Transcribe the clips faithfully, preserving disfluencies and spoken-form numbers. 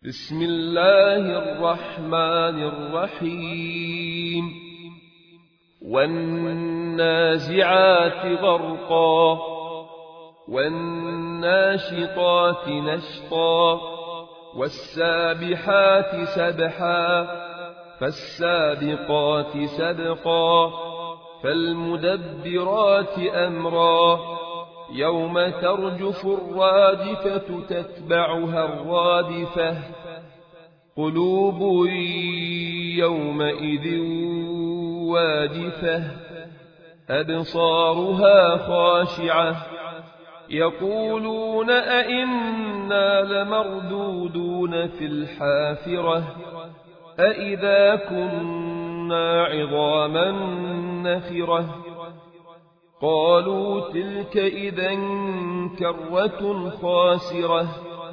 بسم الله الرحمن الرحيم والنازعات غرقا والناشطات نشطا والسابحات سبحا فالسابقات سبقا فالمدبرات أمرا يوم ترجف الرادفة تتبعها الرادفة قلوب يومئذ واجفة أبصارها خاشعة يقولون أئنا لمردودون في الحافرة أئذا كنا عظاما نخرة قالوا تلك إذا كرة خاسرة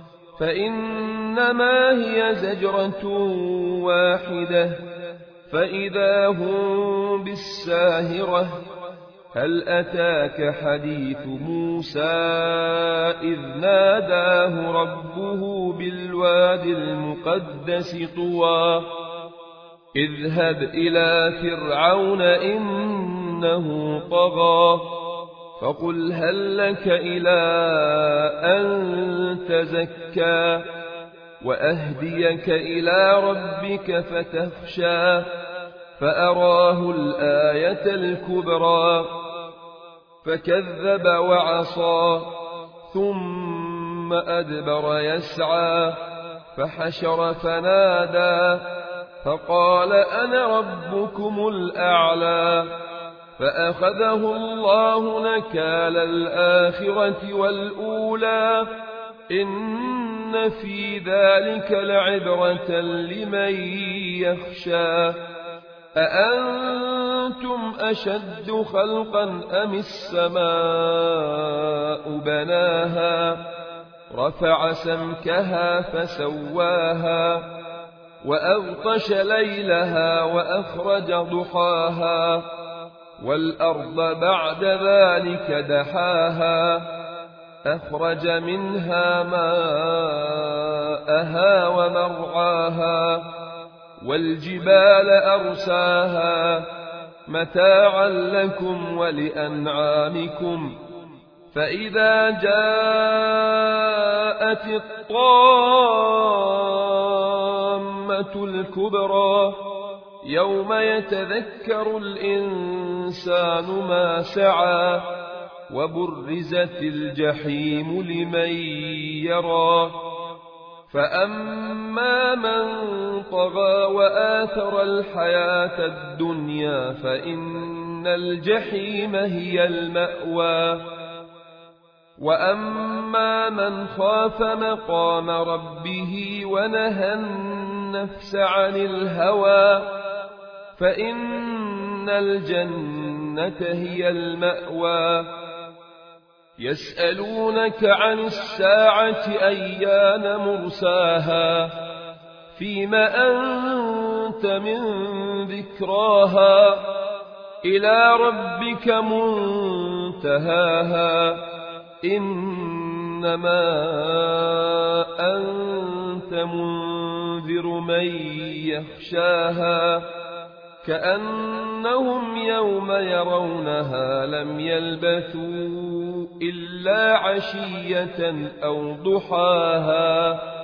فإنما هي زجرة واحدة فإذا هم بالساهرة هل أتاك حديث موسى إذ ناداه ربه بالواد المقدس طوى اذهب إلى فرعون إنه طغى فقل هل لك إلى أن تزكى وأهديك إلى ربك فتخشى فأراه الآية الكبرى فكذب وعصى ثم أدبر يسعى فحشر فنادى فقال أنا ربكم الأعلى فأخذه الله نكال الآخرة والأولى إن في ذلك لعبرة لمن يخشى أأنتم أشد خلقا أم السماء بناها رفع سمكها فسواها وأغطش ليلها وأخرج ضحاها والأرض بعد ذلك دحاها أخرج منها ماءها ومرعاها والجبال أرساها متاعا لكم ولأنعامكم فإذا جاءت الطامة الكبرى يوم يتذكر الإنسان ما سعى وبرزت الجحيم لمن يرى فأما من طغى وآثر الحياة الدنيا فإن الجحيم هي المأوى وأما من خاف مقام ربه ونهى النفس عن الهوى فإن الجنة هي المأوى يسألونك عن الساعة أيان مرساها فيم أنت من ذكراها إلى ربك منتهاها إنما أنت منذر من يخشاها كأنهم يوم يرونها لم يلبثوا إلا عشية أو ضحاها